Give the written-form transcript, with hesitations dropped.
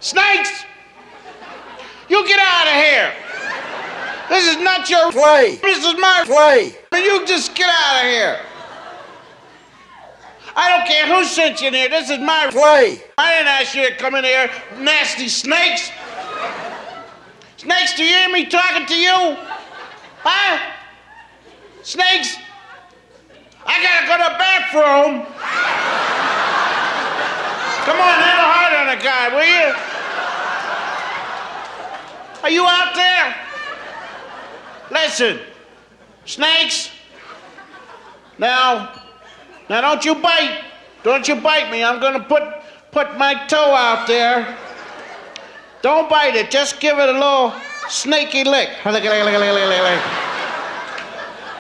Snakes! You get out of here! This is not your play. This is my play. You just get out of here. I don't care who sent you in here. This is my play. I didn't ask you to come in here, nasty snakes. Snakes, do you hear me talking to you? Huh? Snakes? I gotta go to the bathroom. Come on, have a heart on a guy, will you? Are you out there? Listen, snakes. Now don't you bite. Don't you bite me. I'm gonna put my toe out there. Don't bite it. Just give it a little snaky lick. Lick, lick, lick, lick, lick, lick.